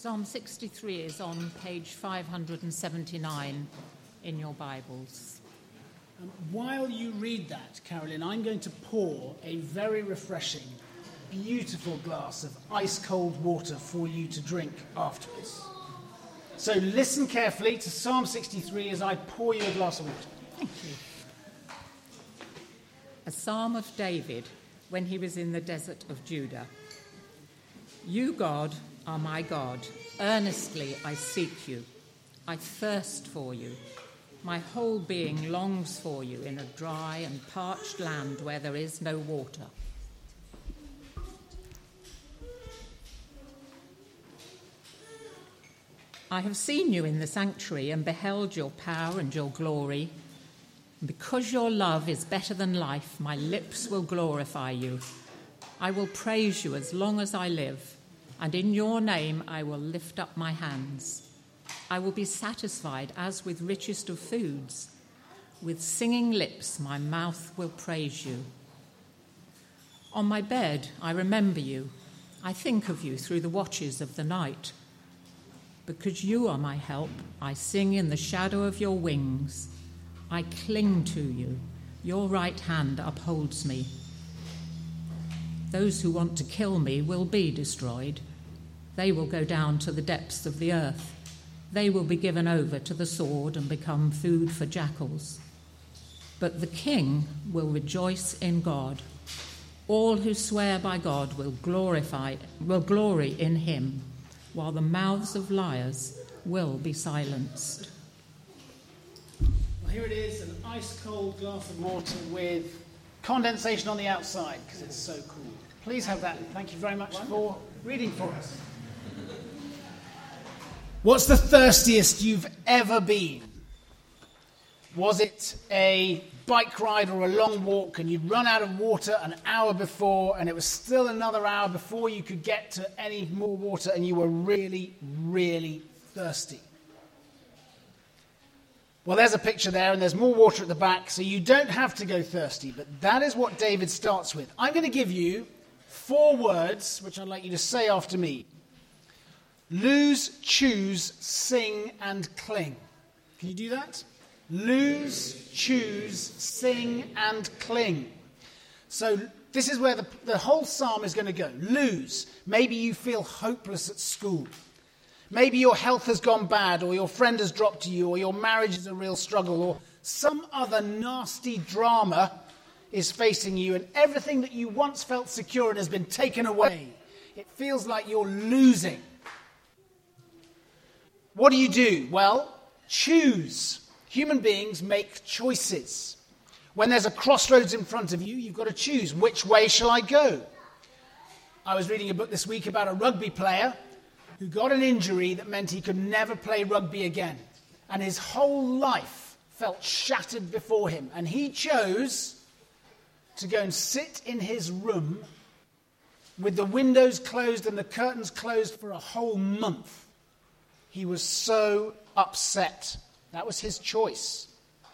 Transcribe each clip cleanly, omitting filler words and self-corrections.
Psalm 63 is on page 579 in your Bibles. While you read that, Carolyn, I'm going to pour a very refreshing, beautiful glass of ice-cold water for you to drink afterwards. So listen carefully to Psalm 63 as I pour you a glass of water. Thank you. A psalm of David when he was in the desert of Judah. You, God, are my God. Earnestly I seek you. I thirst for you. My whole being longs for you in a dry and parched land where there is no water. I have seen you in the sanctuary and beheld your power and your glory. Because your love is better than life, my lips will glorify you. I will praise you as long as I live, and in your name I will lift up my hands. I will be satisfied as with richest of foods. With singing lips my mouth will praise you. On my bed I remember you. I think of you through the watches of the night. Because you are my help, I sing in the shadow of your wings. I cling to you. Your right hand upholds me. Those who want to kill me will be destroyed. They will go down to the depths of the earth. They will be given over to the sword and become food for jackals. But the king will rejoice in God. All who swear by God will glory in him, while the mouths of liars will be silenced. Well, here it is, an ice-cold glass of water with condensation on the outside, because it's so cool. Please have that. Thank you very much for reading for us. What's the thirstiest you've ever been? Was it a bike ride or a long walk and you'd run out of water an hour before and it was still another hour before you could get to any more water and you were really, really thirsty? Well, there's a picture there and there's more water at the back, so you don't have to go thirsty, but that is what David starts with. I'm going to give you 4 words which I'd like you to say after me. Lose, choose, sing, and cling. Can you do that? Lose, choose, sing, and cling. So this is where the whole psalm is going to go. Lose. Maybe you feel hopeless at school. Maybe your health has gone bad, or your friend has dropped you, or your marriage is a real struggle, or some other nasty drama is facing you, and everything that you once felt secure in has been taken away. It feels like you're losing. What do? Well, choose. Human beings make choices. When there's a crossroads in front of you, you've got to choose. Which way shall I go? I was reading a book this week about a rugby player who got an injury that meant he could never play rugby again. And his whole life felt shattered before him. And he chose to go and sit in his room with the windows closed and the curtains closed for a whole month. He was so upset. That was his choice.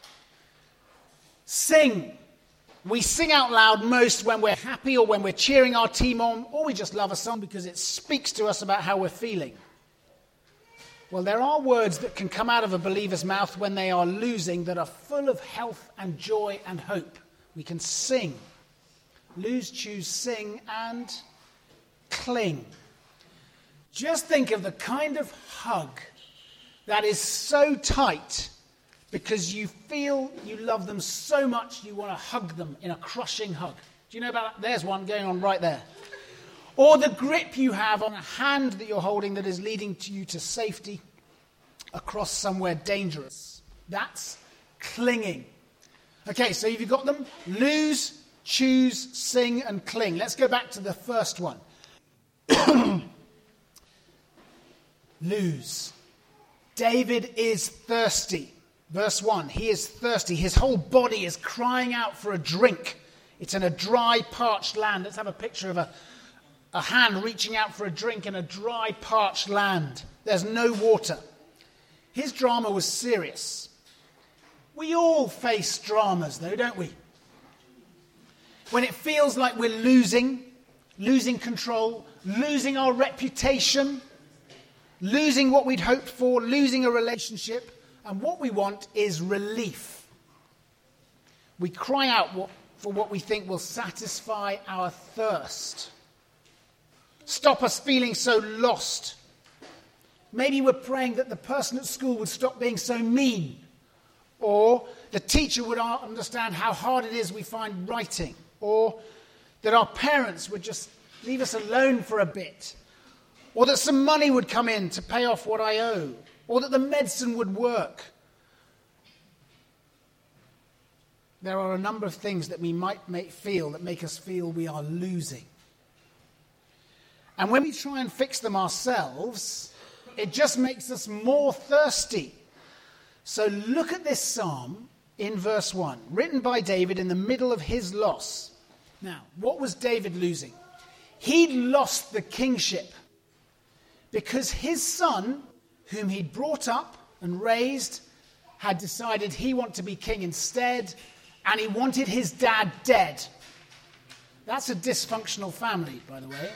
Sing. We sing out loud most when we're happy or when we're cheering our team on, or we just love a song because it speaks to us about how we're feeling. Well, there are words that can come out of a believer's mouth when they are losing that are full of health and joy and hope. We can sing. Lose, choose, sing, and cling. Just think of the kind of hug that is so tight because you feel you love them so much you want to hug them in a crushing hug. Do you know about that? There's one going on right there. Or the grip you have on a hand that you're holding that is leading you to safety across somewhere dangerous. That's clinging. Okay, so you've got them. Lose, choose, sing, and cling. Let's go back to the first one. Lose. David is thirsty. Verse 1, he is thirsty. His whole body is crying out for a drink. It's in a dry, parched land. Let's have a picture of a hand reaching out for a drink in a dry, parched land. There's no water. His drama was serious. We all face dramas, though, don't we? When it feels like we're losing control, losing our reputation, losing what we'd hoped for, losing a relationship, and what we want is relief. We cry out for what we think will satisfy our thirst. Stop us feeling so lost. Maybe we're praying that the person at school would stop being so mean, or the teacher would understand how hard it is we find writing, or that our parents would just leave us alone for a bit, or that some money would come in to pay off what I owe, or that the medicine would work. There are a number of things that we might make us feel we are losing. And when we try and fix them ourselves, it just makes us more thirsty. So look at this psalm in verse 1, written by David in the middle of his loss. Now, what was David losing? He'd lost the kingship because his son, whom he'd brought up and raised, had decided he wanted to be king instead, and he wanted his dad dead. That's a dysfunctional family, by the way.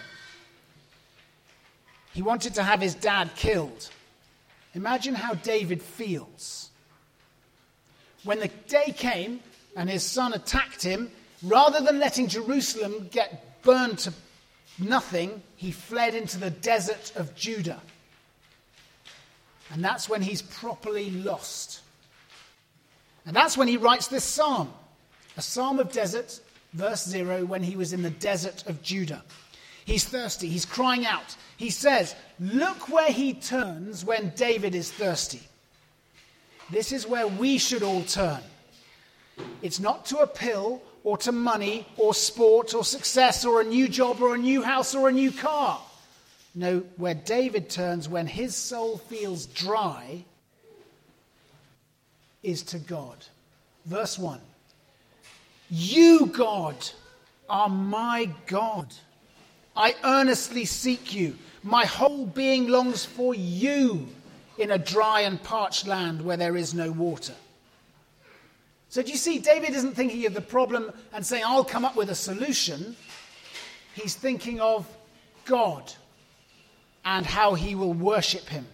He wanted to have his dad killed. Imagine how David feels. When the day came and his son attacked him, rather than letting Jerusalem get burned to nothing, he fled into the desert of Judah. And that's when he's properly lost. And that's when he writes this psalm, a psalm of desert, verse 0, when he was in the desert of Judah. He's thirsty, he's crying out. He says, look where he turns when David is thirsty. This is where we should all turn. It's not to a pill or to money or sport or success or a new job or a new house or a new car. No, where David turns when his soul feels dry is to God. Verse 1. You, God, are my God. I earnestly seek you. My whole being longs for you in a dry and parched land where there is no water. So do you see, David isn't thinking of the problem and saying, I'll come up with a solution. He's thinking of God and how he will worship him.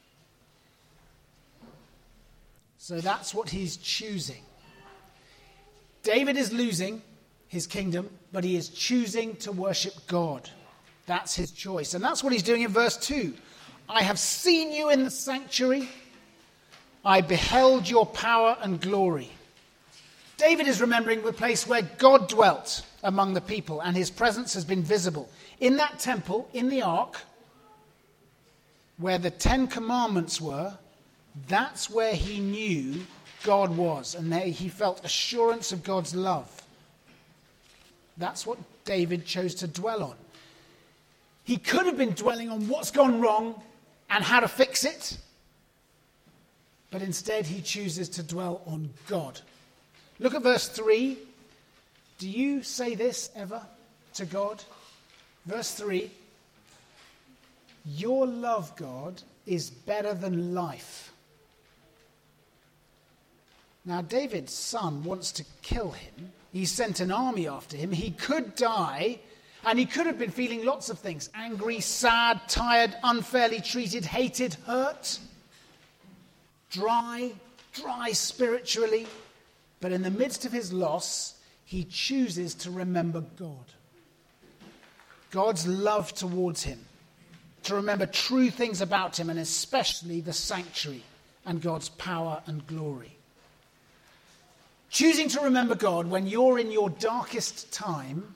So that's what he's choosing. David is losing his kingdom, but he is choosing to worship God. That's his choice. And that's what he's doing in verse 2. I have seen you in the sanctuary. I beheld your power and glory. David is remembering the place where God dwelt among the people, and his presence has been visible. In that temple, in the ark, where the 10 Commandments were, that's where he knew God was, and there he felt assurance of God's love. That's what David chose to dwell on. He could have been dwelling on what's gone wrong and how to fix it, but instead he chooses to dwell on God. Look at verse 3. Do you say this ever to God? Verse 3. Your love, God, is better than life. Now, David's son wants to kill him. He sent an army after him. He could die, and he could have been feeling lots of things. Angry, sad, tired, unfairly treated, hated, hurt. Dry spiritually. But in the midst of his loss, he chooses to remember God. God's love towards him. To remember true things about him, and especially the sanctuary and God's power and glory. Choosing to remember God when you're in your darkest time,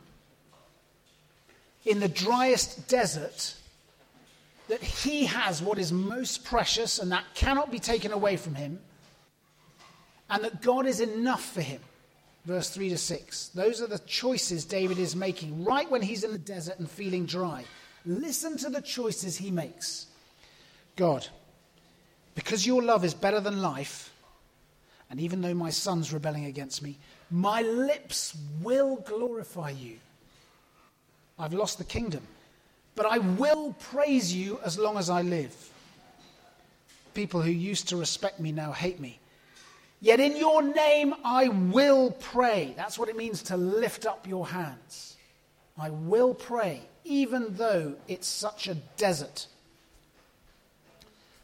in the driest desert, that he has what is most precious and that cannot be taken away from him, and that God is enough for him. Verse 3 to 6. Those are the choices David is making right when he's in the desert and feeling dry. Listen to the choices he makes. God, because your love is better than life, and even though my son's rebelling against me, my lips will glorify you. I've lost the kingdom, but I will praise you as long as I live. People who used to respect me now hate me. Yet in your name I will pray. That's what it means to lift up your hands. I will pray, even though it's such a desert.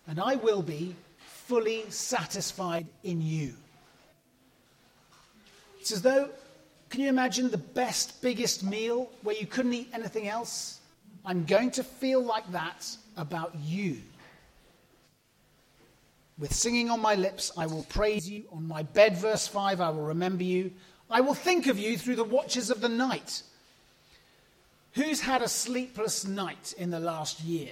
and I will be fully satisfied in you. It's as though, can you imagine the best, biggest meal where you couldn't eat anything else? I'm going to feel like that about you. With singing on my lips, I will praise you. On my bed, verse 5, I will remember you. I will think of you through the watches of the night. Who's had a sleepless night in the last year?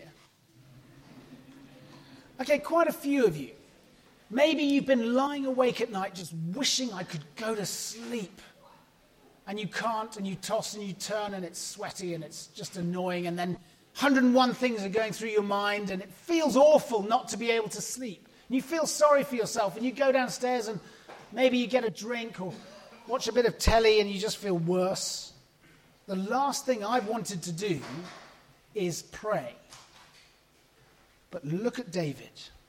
Okay, quite a few of you. Maybe you've been lying awake at night just wishing I could go to sleep. And you can't, and you toss and you turn, and it's sweaty, and it's just annoying. And then 101 things are going through your mind, and it feels awful not to be able to sleep. And you feel sorry for yourself, and you go downstairs, and maybe you get a drink or watch a bit of telly, and you just feel worse. The last thing I wanted to do is pray. But look at David.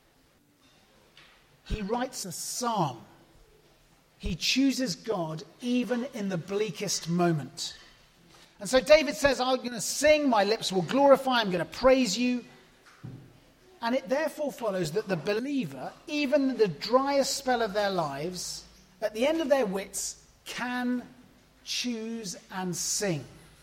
He writes a psalm. He chooses God even in the bleakest moment. And so David says, I'm going to sing, my lips will glorify, I'm going to praise you. And it therefore follows that the believer, even in the driest spell of their lives, at the end of their wits, can choose and sing.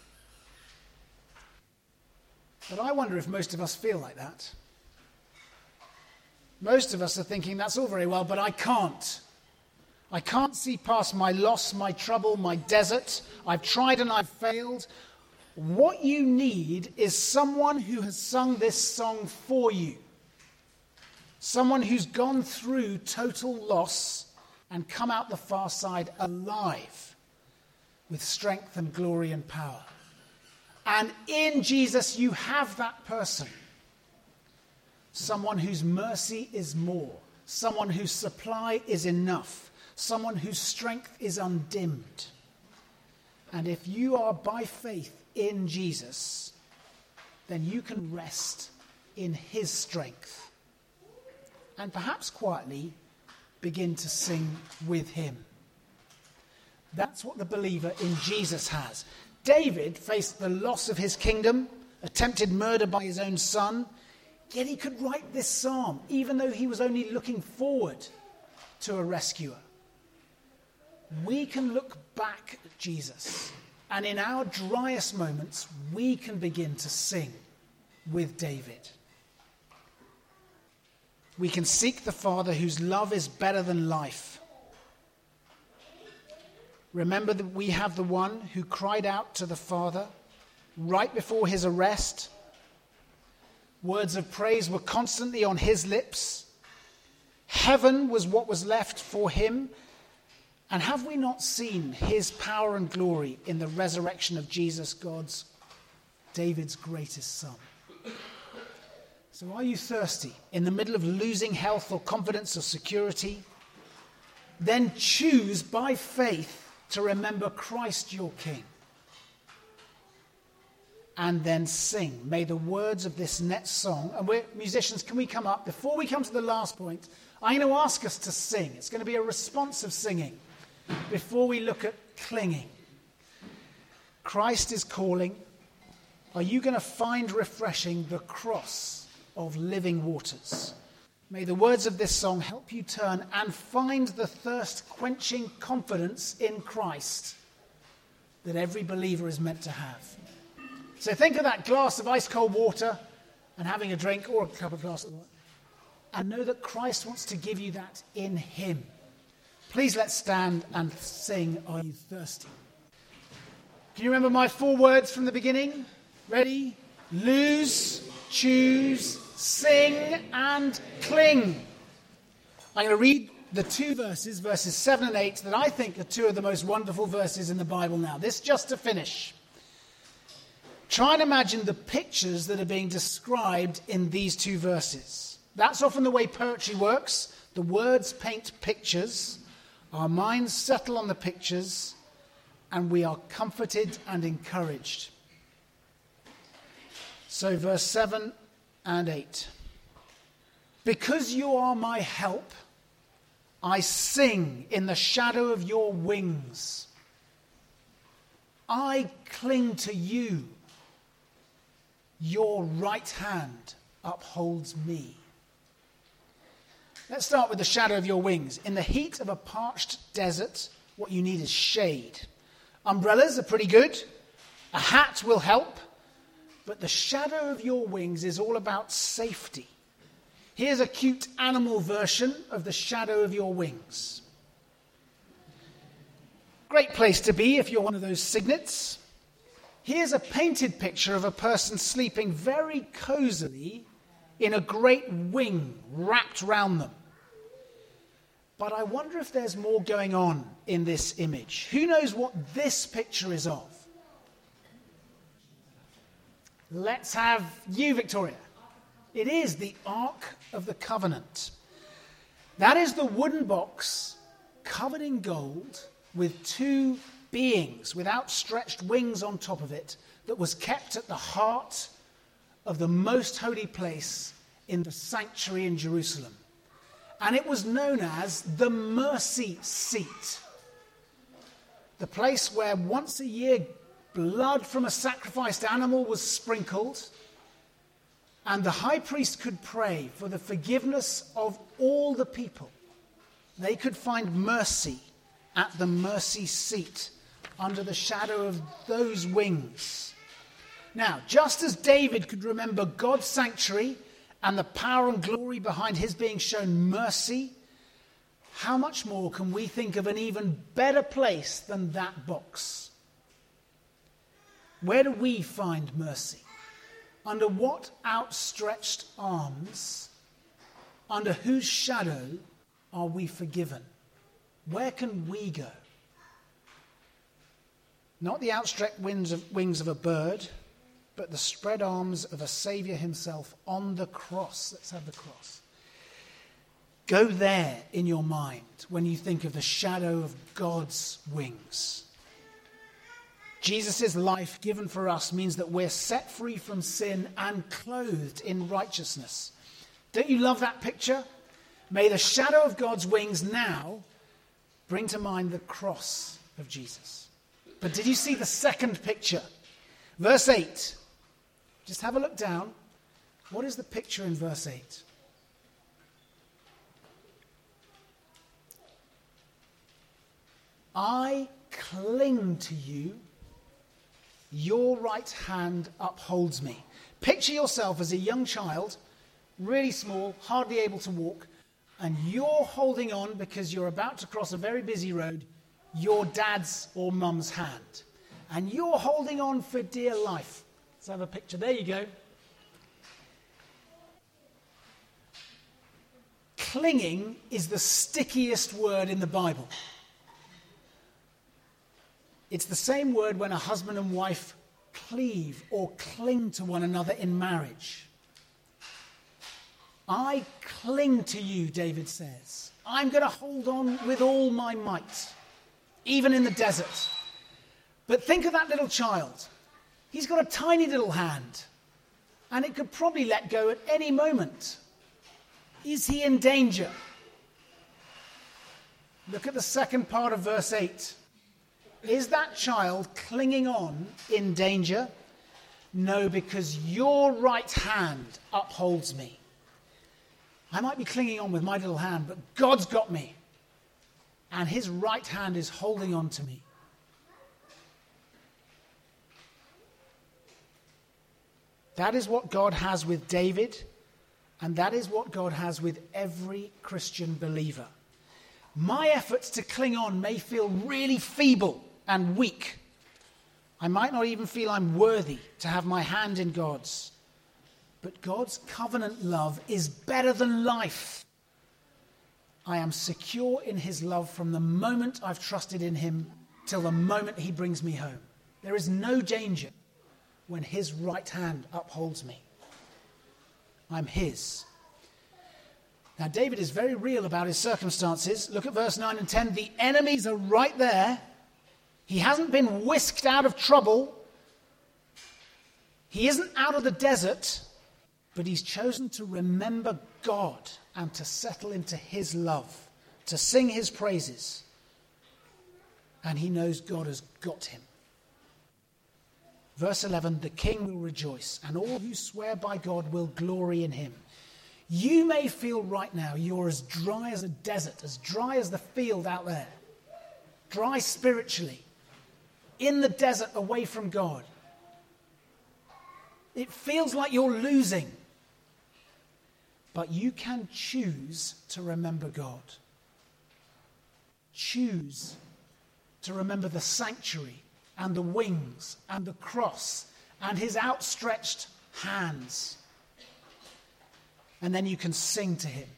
But I wonder if most of us feel like that. Most of us are thinking, that's all very well, but I can't. I can't see past my loss, my trouble, my desert. I've tried and I've failed. What you need is someone who has sung this song for you. Someone who's gone through total loss and come out the far side alive with strength and glory and power. And in Jesus you have that person. Someone whose mercy is more. Someone whose supply is enough. Someone whose strength is undimmed. And if you are by faith in Jesus, then you can rest in his strength. And perhaps quietly begin to sing with him. That's what the believer in Jesus has. David faced the loss of his kingdom, attempted murder by his own son, yet he could write this psalm, even though he was only looking forward to a rescuer. We can look back at Jesus, and in our driest moments, we can begin to sing with David. We can seek the Father whose love is better than life. Remember that we have the one who cried out to the Father right before his arrest. Words of praise were constantly on his lips. Heaven was what was left for him. And have we not seen his power and glory in the resurrection of Jesus, David's greatest son? So are you thirsty in the middle of losing health or confidence or security? Then choose by faith to remember Christ your King. And then sing. May the words of this next song, and we're musicians, can we come up? Before we come to the last point, I'm going to ask us to sing. It's going to be a responsive singing before we look at clinging. Christ is calling. Are you going to find refreshing the cross of living waters? May the words of this song help you turn and find the thirst-quenching confidence in Christ that every believer is meant to have. So think of that glass of ice-cold water and having a drink, or a couple of glasses of water, and know that Christ wants to give you that in him. Please let's stand and sing, Are You Thirsty? Can you remember my 4 words from the beginning? Ready? Lose, choose, sing, and cling. I'm going to read the 2 verses, verses 7 and 8, that I think are 2 of the most wonderful verses in the Bible now. This just to finish. Try and imagine the pictures that are being described in these 2 verses. That's often the way poetry works. The words paint pictures. Our minds settle on the pictures, and we are comforted and encouraged. So verse 7 and 8. Because you are my help, I sing in the shadow of your wings. I cling to you. Your right hand upholds me. Let's start with the shadow of your wings. In the heat of a parched desert, what you need is shade. Umbrellas are pretty good. A hat will help. But the shadow of your wings is all about safety. Here's a cute animal version of the shadow of your wings. Great place to be if you're one of those cygnets. Here's a painted picture of a person sleeping very cozily in a great wing wrapped round them. But I wonder if there's more going on in this image. Who knows what this picture is of? Let's have you, Victoria. It is the Ark of the Covenant. That is the wooden box covered in gold with two beings with outstretched wings on top of it that was kept at the heart of the most holy place in the sanctuary in Jerusalem. And it was known as the mercy seat. The place where once a year blood from a sacrificed animal was sprinkled, and the high priest could pray for the forgiveness of all the people. They could find mercy at the mercy seat under the shadow of those wings. Now, just as David could remember God's sanctuary and the power and glory behind his being shown mercy, how much more can we think of an even better place than that box? Where do we find mercy? Under what outstretched arms, under whose shadow are we forgiven? Where can we go? Not the outstretched wings of a bird, but the spread arms of a Saviour himself on the cross. Let's have the cross. Go there in your mind when you think of the shadow of God's wings. Jesus' life given for us means that we're set free from sin and clothed in righteousness. Don't you love that picture? May the shadow of God's wings now bring to mind the cross of Jesus. But did you see the second picture? Verse 8. Just have a look down. What is the picture in verse 8? I cling to you. Your right hand upholds me. Picture yourself as a young child, really small, hardly able to walk, and you're holding on because you're about to cross a very busy road, your dad's or mum's hand. And you're holding on for dear life. Let's have a picture. There you go. Clinging is the stickiest word in the Bible. It's the same word when a husband and wife cleave or cling to one another in marriage. I cling to you, David says. I'm going to hold on with all my might, even in the desert. But think of that little child. He's got a tiny little hand, and it could probably let go at any moment. Is he in danger? Look at the second part of verse 8. Is that child clinging on in danger? No, because your right hand upholds me. I might be clinging on with my little hand, but God's got me. And his right hand is holding on to me. That is what God has with David, and that is what God has with every Christian believer. My efforts to cling on may feel really feeble and weak. I might not even feel I'm worthy to have my hand in God's. But God's covenant love is better than life. I am secure in his love from the moment I've trusted in him till the moment he brings me home. There is no danger when his right hand upholds me. I'm his. Now, David is very real about his circumstances. Look at verse 9 and 10. The enemies are right there. He hasn't been whisked out of trouble. He isn't out of the desert, but he's chosen to remember God and to settle into his love, to sing his praises. And he knows God has got him. Verse 11, the king will rejoice, and all who swear by God will glory in him. You may feel right now you're as dry as a desert, as dry as the field out there. Dry spiritually. In the desert away from God. It feels like you're losing. But you can choose to remember God. Choose to remember the sanctuary and the wings and the cross and his outstretched hands. And then you can sing to him.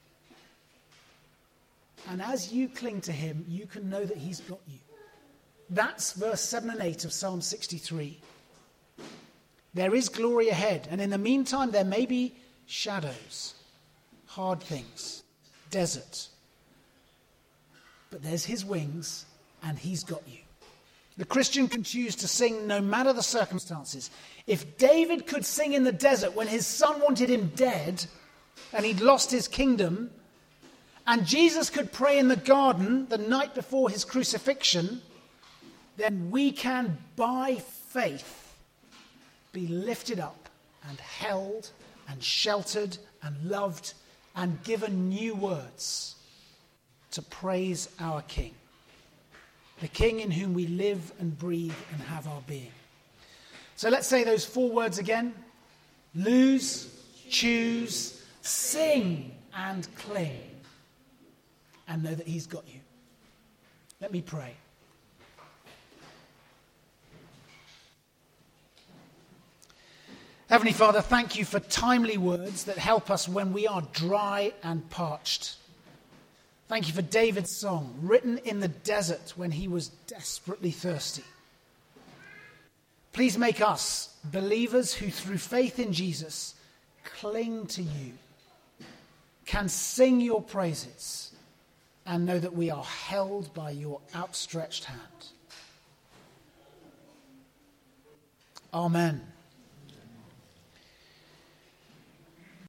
And as you cling to him, you can know that he's got you. That's verse 7 and 8 of Psalm 63. There is glory ahead, and in the meantime there may be shadows, hard things, desert. But there's his wings, and he's got you. The Christian can choose to sing no matter the circumstances. If David could sing in the desert when his son wanted him dead, and he'd lost his kingdom, and Jesus could pray in the garden the night before his crucifixion, then we can, by faith, be lifted up and held and sheltered and loved and given new words to praise our King, the King in whom we live and breathe and have our being. So let's say those 4 words again. Lose, choose, sing and cling, and know that he's got you. Let me pray. Heavenly Father, thank you for timely words that help us when we are dry and parched. Thank you for David's song, written in the desert when he was desperately thirsty. Please make us believers who, through faith in Jesus, cling to you, can sing your praises, and know that we are held by your outstretched hand. Amen.